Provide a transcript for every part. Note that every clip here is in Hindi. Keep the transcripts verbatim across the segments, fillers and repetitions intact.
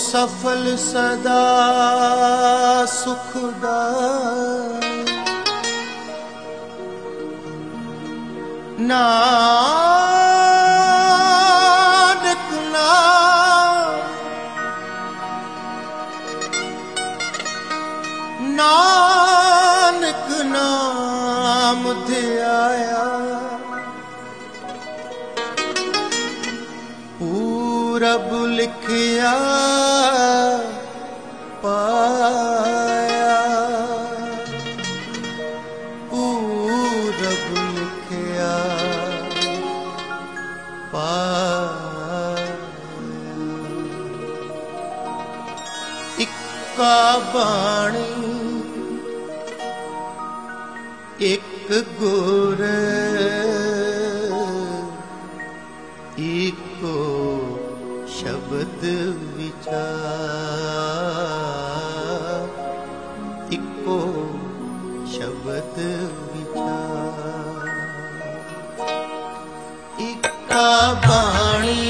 सफल सदा सुखदा नानक नाम नानक नाम ध्याया पूरब लिखिया पाया पूरब लिखिया पाया। इक्का बाणी एक गुर एको शब्द विचार इको शब्द विचार। इक्का बाणी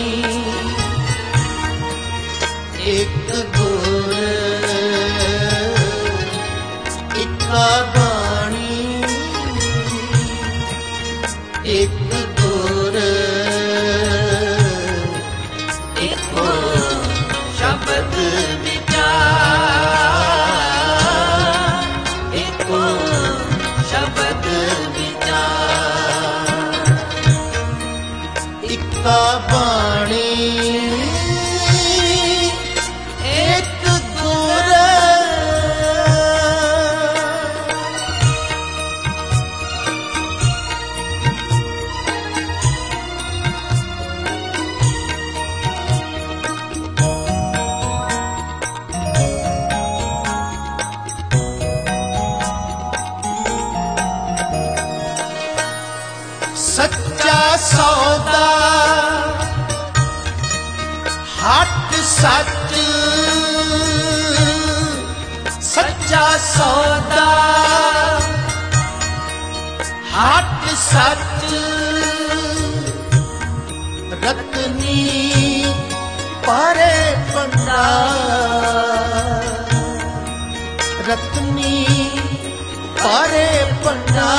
एक गुर इक्का बाणी एक गुर एको शब्द विचार एको शब्द विचार। इक्का बाणी एक गुर सच्चा सौदा हट सच सच्चा सौदा हट सच रत्नी परे पंडा रत्नी परे पंडा।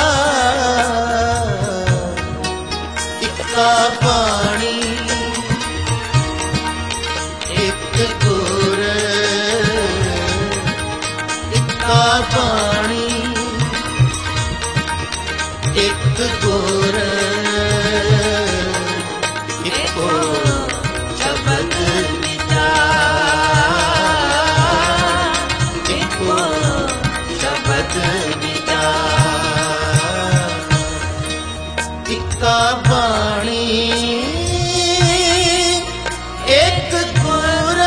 इक्का बाणी एक गुर इक्का बाणी एक गुर एको शब्द विचार एको शब्द विचार। इक्का बाणी एक गुर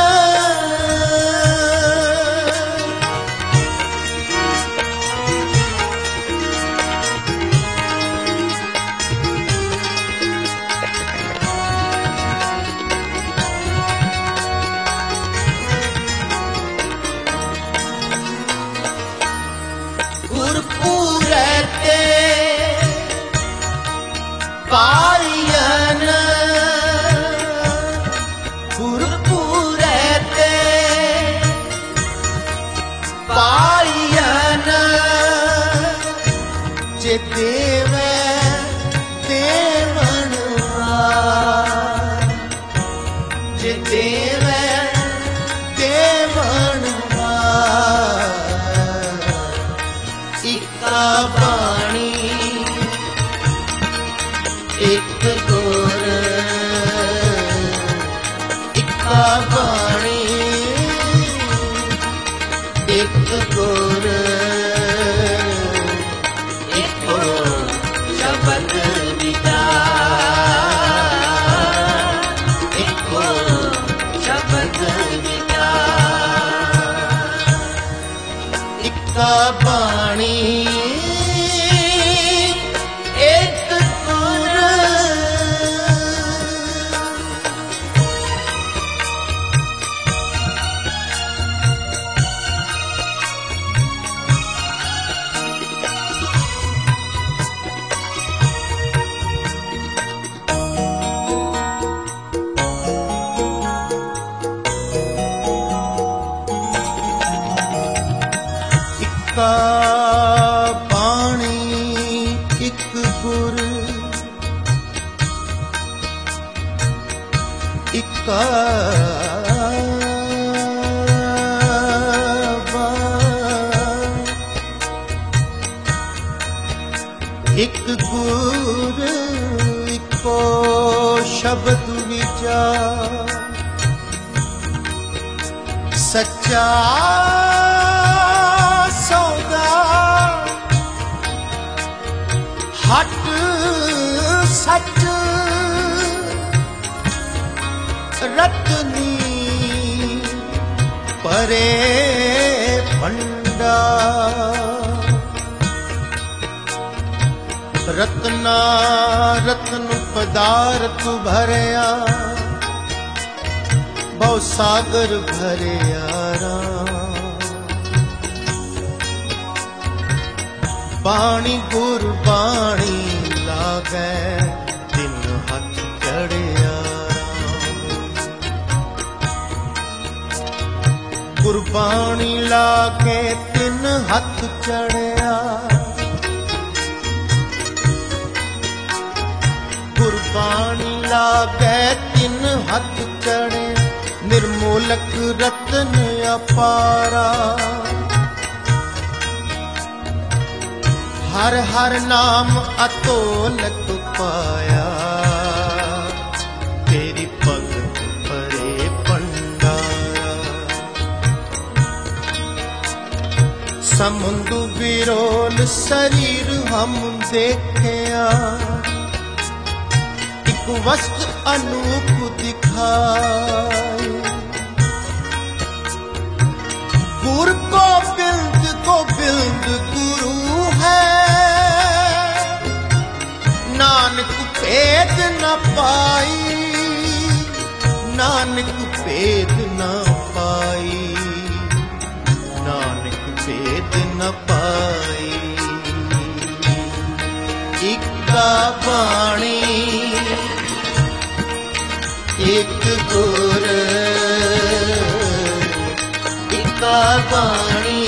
गुरपुरे ते पायन गुरपुरे ते पायन जे देवे देवनवा जे देवे देवनवा। इक्का बाणी एक गुर इक्का बाणी एक गुर एको शब्द विचार एको शब्द विचार। इक्का बाणी एक गुर बाणी एक गुर इक्का एक गुर इको शब्द विचार सच्चा सौदा हट सच रत्नी परे पंडा रत्ना रत्न पदार्थ भरया बहु सागर भरया बाणी गुर बाणी लागे दिन हाथ चढ़िया गुरबाणी लागे दिन हाथ चढ़िया गुरबाणी लागे तीन हाथ चढ़े निर्मूलक रतन अपारा हर हर नाम अतोलक पाया तेरी भगत परे पंडारा समुंदु विरोल शरीर हम देखया वस्त्र अनूप दिखाए गुर को बिल्द को बिल्द गुरु है नानक भेद न पाई नानक भेद न पाई नानक भेद न पाई इक्का बाणी एक गुर इक्का बाणी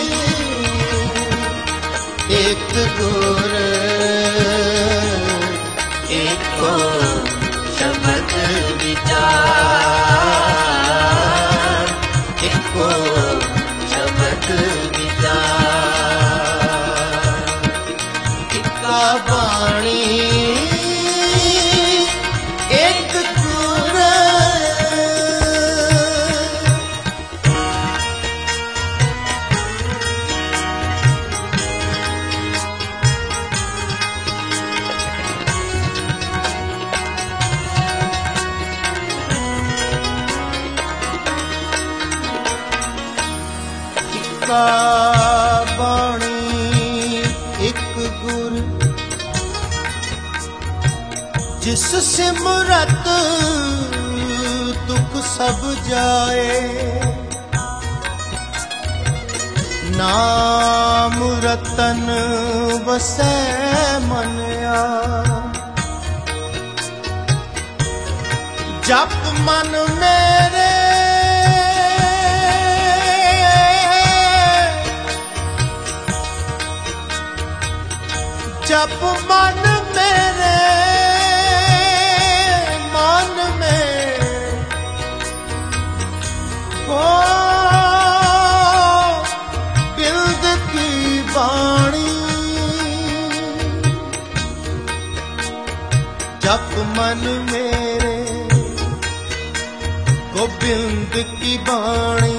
एक गुर एको शब्द विचार एको शब्द विचार इक्का बाणी बाणी एक गुर जिस सिमरत दुख सब जाए नाम रतन बसै मनया जप मन मेरे जप मन मेरे मन में ओ बिल्द की बाणी जप मन मेरे गोविंद की बाणी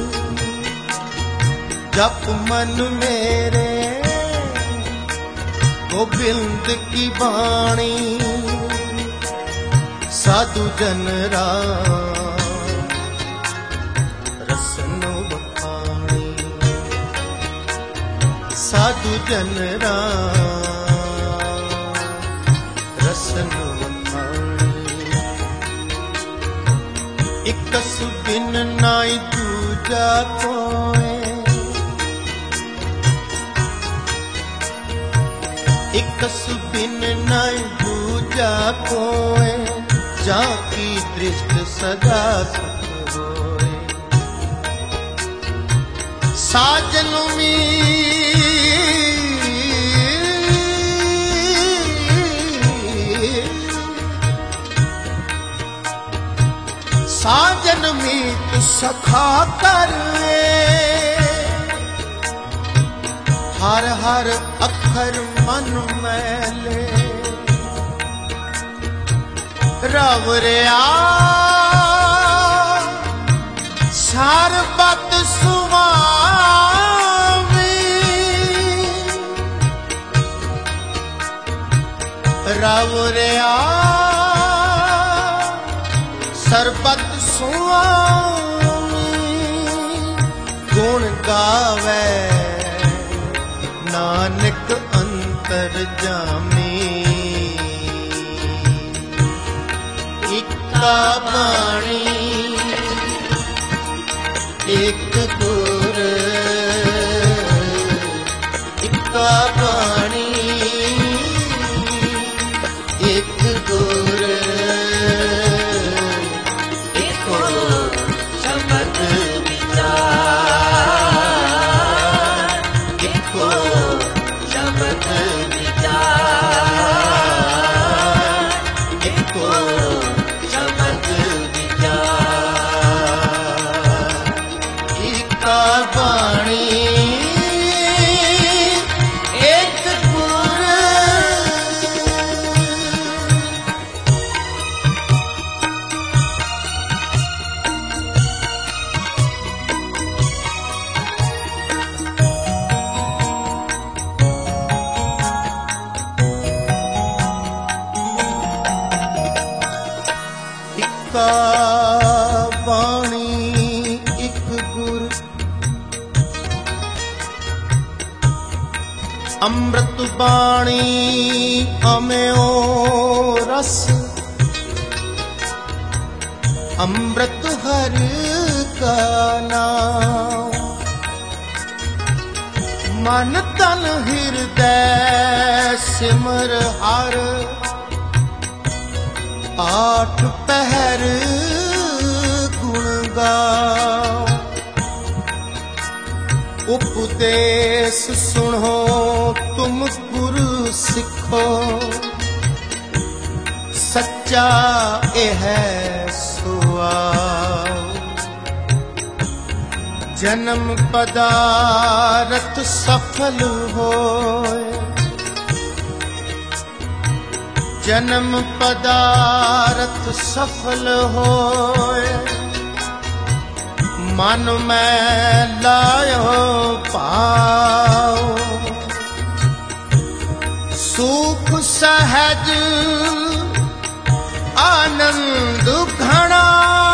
जप मन मेरे गोविंद की बाणी साधु जन राम रसन बखानी साधु जन राम रसन बखानी इकस बिन नाई दूजा कोए इकस बिन नाई दूजा कोए जाकी दृष्ट सदा सुख होए साजन मी साजन मीत सखा कर हर हर अखर मन मैले रव रिया सरबत सुवावी रव रिया सरबत सुवामी गुण गावे नानक अंतर जामी इक्का बाणी एक गुर इक्का बाणी एक गुर एको शब्द विचार एको शब्द विचार एको शब्द विचार इक्का बाणी एक गुर इक्का बाणी एक गुर अमृत बाणी अमयो रस अमृत हर का नाम मन तन हृदय सिमर हर आठ पहर गुण गाओ उपदेश सुनो तुम गुरु सिखो सच्चा यह सुआओ जन्म पदारथ सफल होए जन्म पदारथ सफल होए मन में लायो पाओ सुख सहज आनंद घना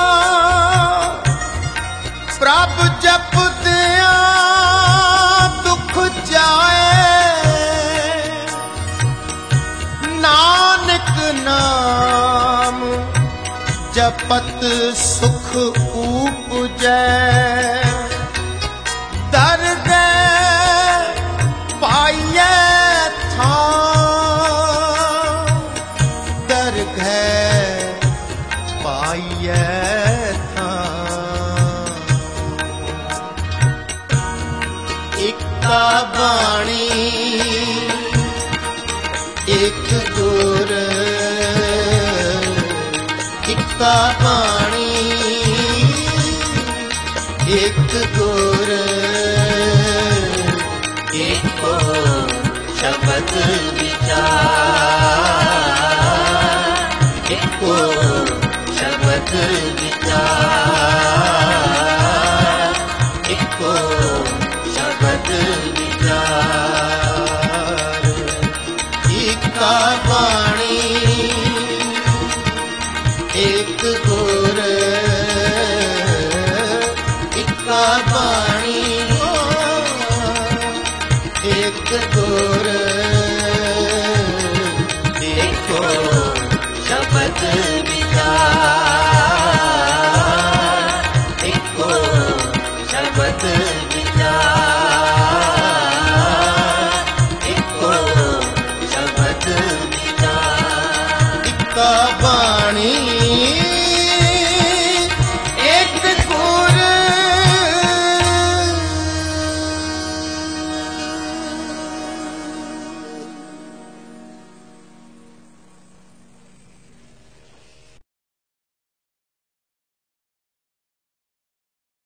प्रभ जप दिया दुख जाए नानक नाम जपत सुख उपजै दर्द पाइए था दर्द पाइए था इक्का बाणी एक गुर इक्का बाणी एक गुर एको शब्द विचार एको शब्द विचार एको